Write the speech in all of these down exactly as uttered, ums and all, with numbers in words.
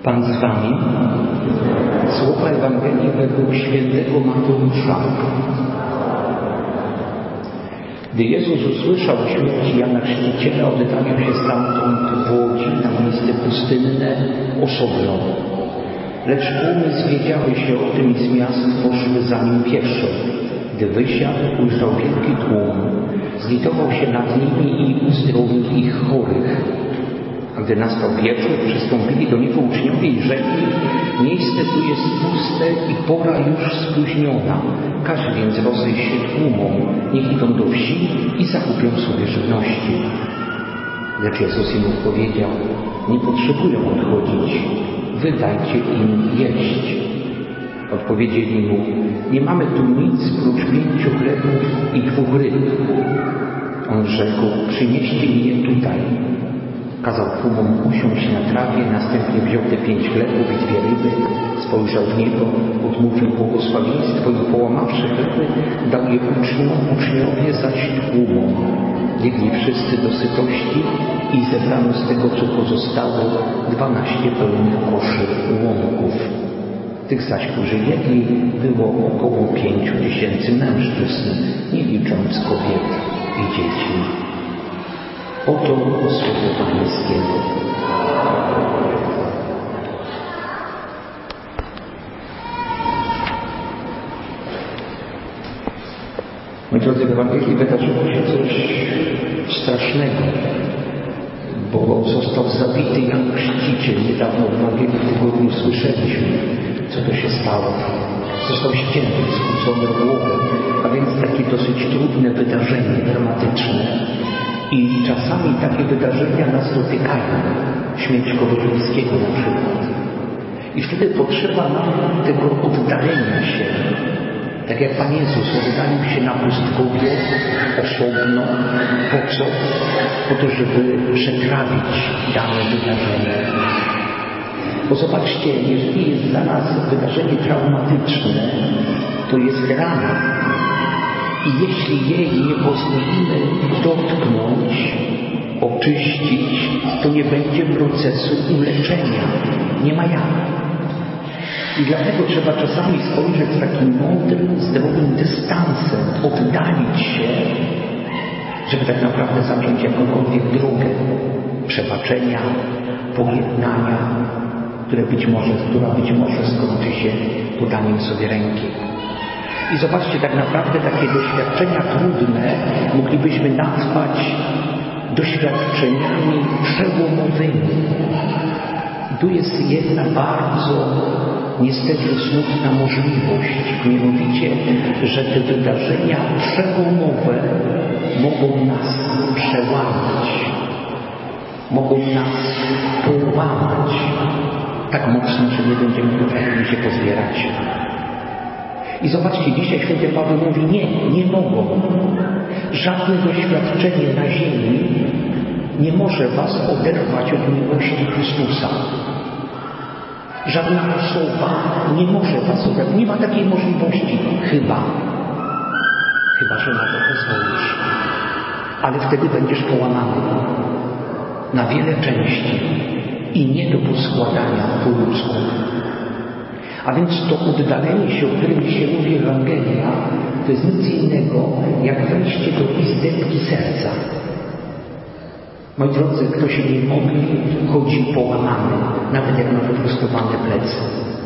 Pan z wami. Słowa Ewangelii według świętego Mateusza. Gdy Jezus usłyszał o śmierci Jana Chrzciciela, oddalił się stamtąd w łodzi na miejsce pustynne osobno. Lecz tłumy zwiedziały się o tym i z miast poszły za nim pieszo. Gdy wysiadł, ujrzał wielki tłum. Zlitował się nad nimi i uzdrowił ich chorych. A gdy nastał wieczór, przystąpili do niego uczniowie i rzekli: miejsce tu jest puste i pora już spóźniona. Każ więc rozejść się tłumom, niech idą do wsi i zakupią sobie żywności. Lecz Jezus im odpowiedział: nie potrzebują odchodzić, wy dajcie im jeść. Odpowiedzieli mu: nie mamy tu nic prócz pięciu chlebów i dwóch ryb. On rzekł: przynieście mi je tutaj. Kazał tłumom usiąść na trawie, następnie wziął te pięć chlebów i dwie ryby, spojrzał w niebo, odmówił błogosławieństwo i połamawszy chleby, dał je uczniom, uczniowie zaś tłumom. Jedli wszyscy do sytości i zebrano z tego, co pozostało, dwanaście pełnych koszy łomków. Tych zaś, którzy jedli, było około pięciu tysięcy mężczyzn, nie licząc kobiet i dzieci. Oto słowo Pańskiego. Moi drodzy, w Ewangelii wydarzyło się coś strasznego, bo został zabity Jan Chrzciciel. Niedawno w Ewangelii w tygodniu słyszeliśmy, co to się stało. Został ścięty, skrócony o głowę, a więc takie dosyć trudne wydarzenie, dramatyczne. I czasami takie wydarzenia nas dotykają. Śmierć kogoś bliskiego na przykład. I wtedy potrzeba nam tego oddalenia się. Tak jak Pan Jezus oddalił się na pustkowie osobno. Po co? Po to, żeby przetrawić dane wydarzenie. Bo zobaczcie, jeżeli jest dla nas wydarzenie traumatyczne, to jest rana. I jeśli jej nie pozwolimy dotknąć, oczyścić, to nie będzie procesu uleczenia. Nie ma jak. I dlatego trzeba czasami spojrzeć z takim mądrym, zdrowym dystansem, oddalić się, żeby tak naprawdę zacząć jakąkolwiek drogę przebaczenia, pojednania, które być może, która być może skończy się podaniem sobie ręki. I zobaczcie, tak naprawdę takie doświadczenia trudne moglibyśmy nazwać doświadczeniami przełomowymi. I tu jest jedna bardzo niestety smutna możliwość, mianowicie, że te wydarzenia przełomowe mogą nas przełamać, mogą nas połamać tak mocno, że nie będziemy potrafili się pozbierać. I zobaczcie, dzisiaj święty Paweł mówi: nie, nie mogą. Żadne doświadczenie na ziemi nie może was oderwać od miłości Chrystusa. Żadna osoba nie może was oderwać. Nie ma takiej możliwości. Chyba. Chyba, że na to pozwolisz. Ale wtedy będziesz połamany na wiele części i nie do poskładania po ludzku. A więc to oddalenie się, o którym się mówi Ewangelia, to jest nic innego, jak wejście do izdebki serca. Moi drodzy, kto się nie modli, chodzi połamany, nawet jak ma wyprostowane plecy.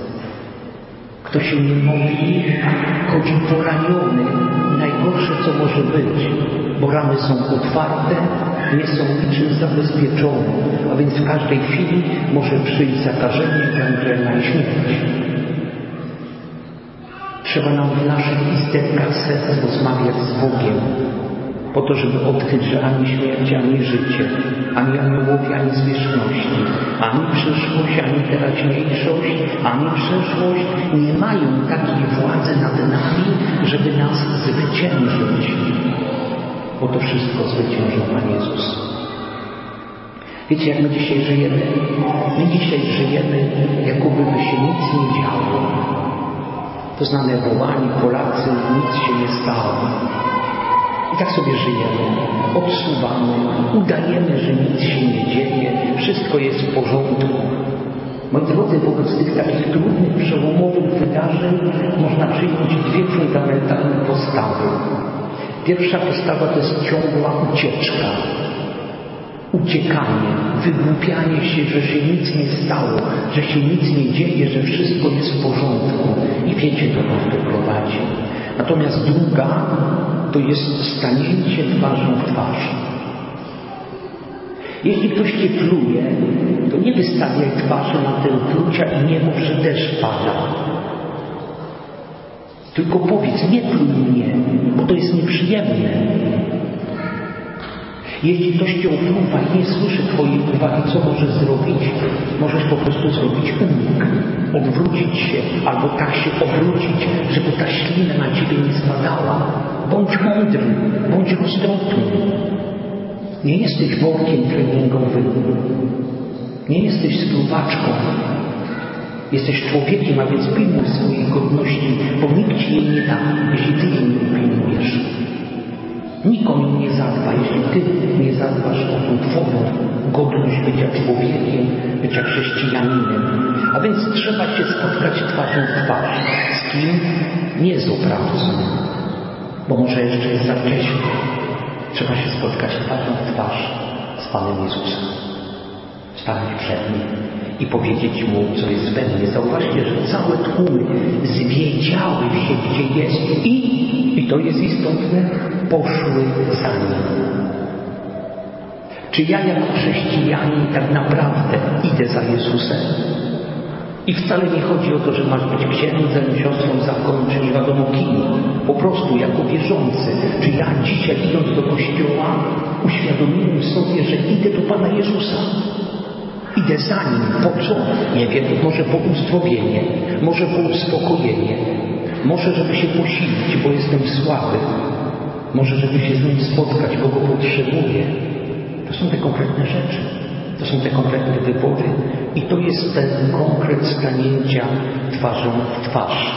Kto się nie modli, chodzi poraniony, najgorsze co może być, bo rany są otwarte, nie są niczym zabezpieczone, a więc w każdej chwili może przyjść zakażenie, gangrena i śmierć. Trzeba nam w naszych izdebkach serc rozmawiać z Bogiem, po to, żeby odkryć, że ani śmierć, ani życie, ani aniołowie, ani zwierzchności, ani przyszłość, ani teraźniejszość, ani przeszłość nie mają takiej władzy nad nami, żeby nas zwyciężyć. Bo to wszystko zwyciężył Pan Jezus. Wiecie, jak my dzisiaj żyjemy? My dzisiaj żyjemy, jakoby by się nic nie działo. To znane wołanie, Polacy, nic się nie stało. I tak sobie żyjemy, odsuwamy, udajemy, że nic się nie dzieje, wszystko jest w porządku. Moi drodzy, wobec tych takich trudnych, przełomowych wydarzeń można przyjąć dwie fundamentalne postawy. Pierwsza postawa to jest ciągła ucieczka. Uciekanie, wygłupianie się, że się nic nie stało, że się nic nie dzieje, że wszystko jest w porządku. I wiecie, dokąd to prowadzi. Natomiast druga to jest stanięcie twarzą w twarz. Jeśli ktoś cię pluje, to nie wystawiaj twarzy na tę plucia i nie mów, że deszcz pada. Tylko powiedz, nie pluj mnie, bo to jest nieprzyjemne. Jeśli ktoś cię opluwa i nie słyszy twojej uwagi, co możesz zrobić? Możesz po prostu zrobić unik, odwrócić się, albo tak się obrócić, żeby ta ślina na ciebie nie spadała. Bądź mądry, bądź roztropny. Nie jesteś workiem treningowym. Nie jesteś spluwaczką. Jesteś człowiekiem, a więc pilnuj swojej godności, bo nikt ci jej nie da, jeśli ty jej nie upilnujesz. Nikt o nią nie zadba, jeśli ty nie zadbasz o tą twoją godność bycia człowiekiem, bycia chrześcijaninem. A więc trzeba się spotkać twarzą w twarz. Z kim? Nie z oprawcą, bo może jeszcze jest za wcześnie. Trzeba się spotkać twarzą w twarz z Panem Jezusem. Stanąć przed Nim i powiedzieć Mu, co jest we mnie. Zauważcie, że całe tłumy zwiedziały się, gdzie jest i, i to jest istotne, poszły za Nim. Czy ja jako chrześcijanin tak naprawdę idę za Jezusem? I wcale nie chodzi o to, że masz być księdzem, siostrą zakonu, czy nie wiadomo kim. Po prostu jako wierzący. Czy ja dzisiaj, idąc do kościoła, uświadomiłem sobie, że idę do Pana Jezusa. Idę za Nim. Po co? Nie wiem. Może po uzdrowienie. Może po uspokojenie. Może żeby się posilić, bo jestem słaby. Może żeby się z Nim spotkać, bo Go potrzebuję. To są te konkretne rzeczy. To są te konkretne wybory i to jest ten konkret stanięcia twarzą w twarz.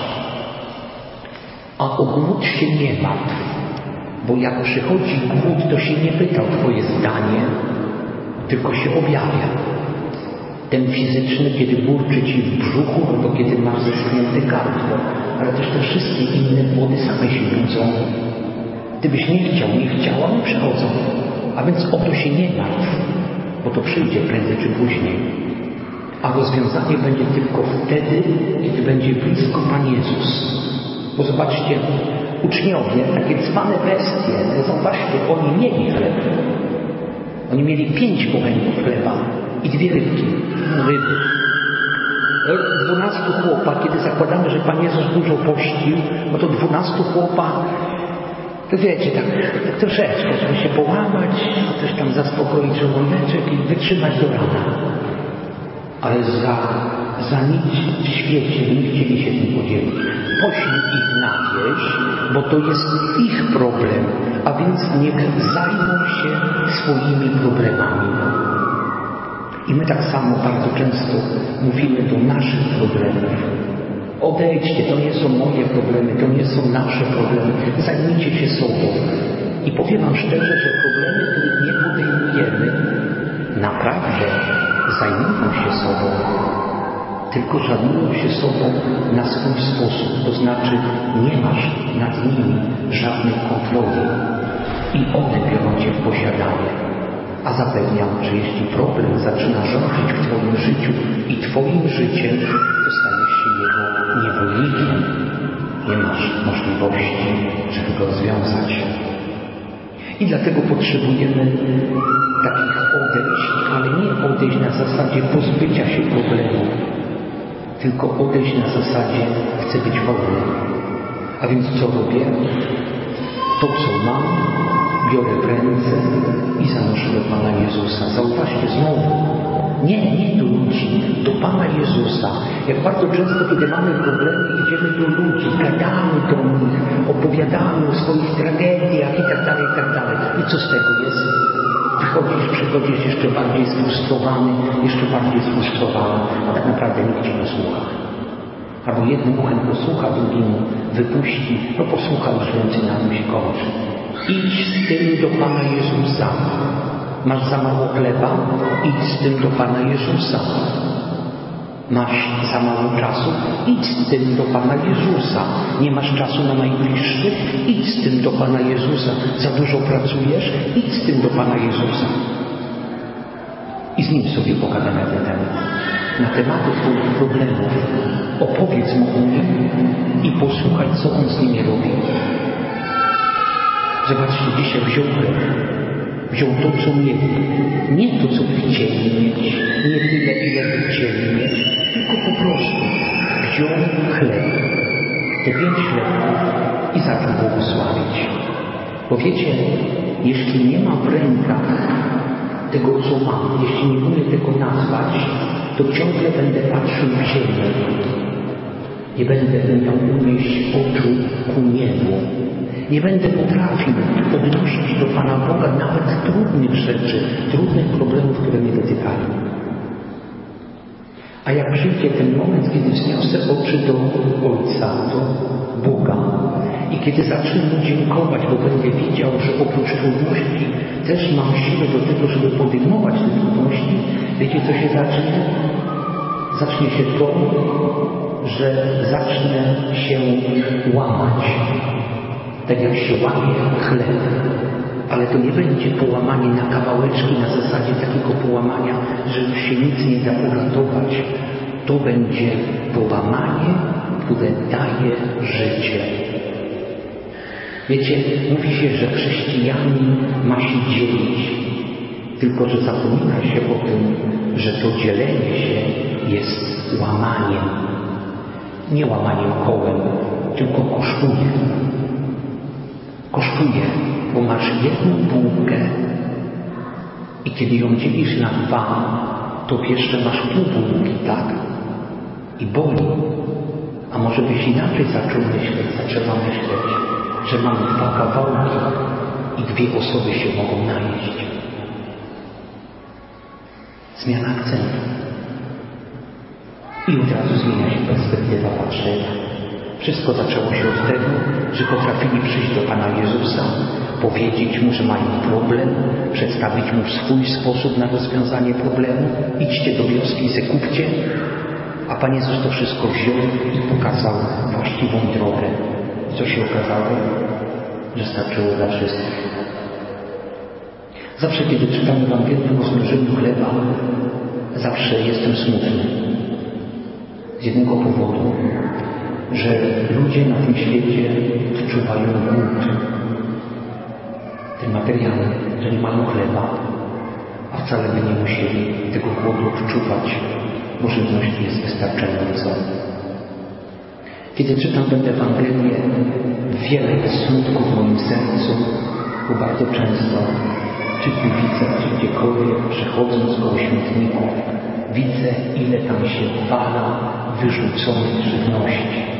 A o głód się nie martw, bo jak przychodzi głód, to się nie pyta o twoje zdanie, tylko się objawia. Ten fizyczny, kiedy burczy ci w brzuchu, albo kiedy masz zeschnięte gardło, ale też te wszystkie inne głody same się budzą. Gdybyś nie chciał, nie chciała, one przychodzą. A więc o to się nie martw. Bo to przyjdzie prędzej czy później. A rozwiązanie będzie tylko wtedy, kiedy będzie blisko Pan Jezus. Bo zobaczcie, uczniowie, takie cwane bestie, zobaczcie, oni mieli chleb. Oni mieli pięć bochenków chleba i dwie rybki, ryby. Dwunastu chłopa, kiedy zakładamy, że Pan Jezus dużo pościł, no to dwunastu chłopa, to wiecie, tak, tak troszeczkę, żeby się połamać, coś tam zaspokoić żołądeczek i wytrzymać do rana. Ale za, za nic w świecie nie chcieli się tym podzielić. Poślij ich na wieś, bo to jest ich problem, a więc niech zajmą się swoimi problemami. I my tak samo bardzo często mówimy do naszych problemów. Odejdźcie, to nie są moje problemy, to nie są nasze problemy. Zajmijcie się sobą. I powiem wam szczerze, że problemy, których nie podejmujemy, naprawdę zajmują się sobą. Tylko żadnują się sobą na swój sposób. To znaczy nie masz nad nimi żadnej kontroli. I one biorą cię w posiadanie. A zapewniam, że jeśli problem zaczyna rządzić w twoim życiu i twoim życiem, to staniesz się jego niewolnikiem. Nie masz możliwości, żeby go rozwiązać. I dlatego potrzebujemy takich odejść, ale nie odejść na zasadzie pozbycia się problemu, tylko odejść na zasadzie chcę być wolny. A więc co robię? To, co mam, biorę w ręce i zanoszę do Pana Jezusa. Zauważcie znowu, nie, nie do ludzi, do Pana Jezusa. Jak bardzo często, kiedy mamy problemy, idziemy do ludzi, gadamy do nich, opowiadamy o swoich tragediach i tak dalej, i tak dalej. I co z tego jest? Wychodzisz, przychodzisz jeszcze bardziej sfrustrowany, jeszcze bardziej sfrustrowany, a tak naprawdę nikt Cię nie słucha. Albo jednym uchem posłucha, drugim wypuści, no posłucha, już więcej na tym się kończy. Idź z tym do Pana Jezusa. Masz za mało chleba? Idź z tym do Pana Jezusa. Masz za mało czasu? Idź z tym do Pana Jezusa. Nie masz czasu na najbliższych? Idź z tym do Pana Jezusa. Za dużo pracujesz? Idź z tym do Pana Jezusa. I z Nim sobie pogadaj na ten temat. Na tematy Twoich problemów. Opowiedz Mu o Nim i posłuchaj, co On z nimi robi. Zobaczcie, dzisiaj wziął chleb. Wziął to, co mieli. Nie to, co by chcieli mieć. Nie tyle, ile by chcieli mieć. Tylko po prostu wziął chleb. Te pięć chlebów i zaczął błogosławić. Bo wiecie, jeśli nie mam w rękach tego, co mam, jeśli nie umiem tego nazwać, to ciągle będę patrzył w ziemię. Nie będę miał unieść oczu ku niebu. Nie będę potrafił odnosić do Pana Boga nawet trudnych rzeczy, trudnych problemów, które mnie dotykają. A jak przyjdzie ten moment, kiedy wzniosę oczy do Ojca, do Boga i kiedy zacznę Mu dziękować, bo będę widział, że oprócz trudności też mam siłę do tego, żeby podejmować te trudności, wiecie, co się zacznie? Zacznie się to, że zacznę się łamać. Tak jak się łamie chleb. Ale to nie będzie połamanie na kawałeczki na zasadzie takiego połamania, że już się nic nie da uratować. To będzie połamanie, które daje życie. Wiecie, mówi się, że chrześcijanin ma się dzielić. Tylko że zapomina się o tym, że to dzielenie się jest łamaniem. Nie łamaniem kołem, tylko kosztuje. Kosztuje, bo masz jedną bułkę i kiedy ją dzielisz na dwa, to wiesz, że masz pół bułki, tak? I boli. A może byś inaczej zaczął myśleć, zaczęła myśleć, że mam dwa kawałki i dwie osoby się mogą najeść. Zmiana akcentu. I od razu zmienia się perspektywa patrzenia. Wszystko zaczęło się od tego, że potrafili przyjść do Pana Jezusa, powiedzieć Mu, że mają problem, przedstawić Mu swój sposób na rozwiązanie problemu. Idźcie do wioski i se kupcie. A Pan Jezus to wszystko wziął i pokazał właściwą drogę. Co się okazało? Że starczyło dla wszystkich. Zawsze, kiedy czytam Ewangelię o zmnożeniu chleba, zawsze jestem smutny. Z jednego powodu, że ludzie na tym świecie odczuwają głód. Ten materialny, że nie mają chleba, a wcale by nie musieli tego głodu odczuwać, bo żywność jest wystarczająca. Kiedy czytam tę Ewangelię, wiele jest smutku w moim sercu, bo bardzo często, czy w Gliwicach, czy gdziekolwiek, przechodząc koło śmietników, widzę, ile tam się wala wyrzuconej żywności.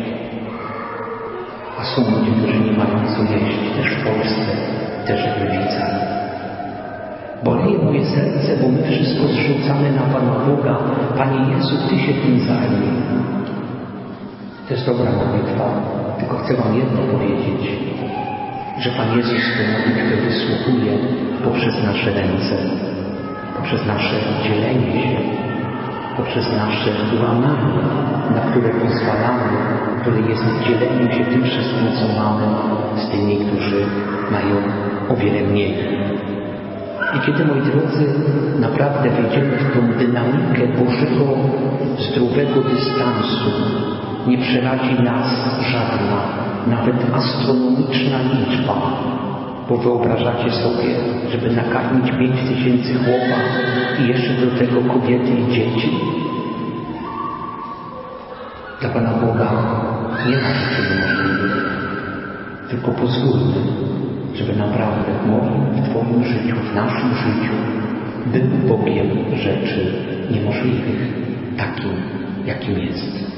A są ludzie, którzy nie mają co jeść, też w Polsce, też w Gliwicach. Boleje moje serce, bo my wszystko zrzucamy na Pana Boga. Panie Jezu, Ty się tym zajmij. To jest dobra modlitwa, tylko chcę Wam jedno powiedzieć, że Pan Jezus tę modlitwę wysłuchuje poprzez nasze ręce, poprzez nasze dzielenie się, poprzez nasze łamanie, na które pozwalamy, które jest dzieleniem się tym wszystkim, co mamy, z tymi, którzy mają o wiele mniej. I kiedy, moi drodzy, naprawdę wejdziemy w tą dynamikę Bożego, zdrowego dystansu, nie przerazi nas żadna, nawet astronomiczna liczba. Bo wyobrażacie sobie, żeby nakarmić pięć tysięcy chłopa i jeszcze do tego kobiety i dzieci? Dla Pana Boga nie ma rzeczy niemożliwych. Tylko pozwólmy, żeby naprawdę w moim, w Twoim życiu, w naszym życiu był Bogiem rzeczy niemożliwych, takim, jakim jest.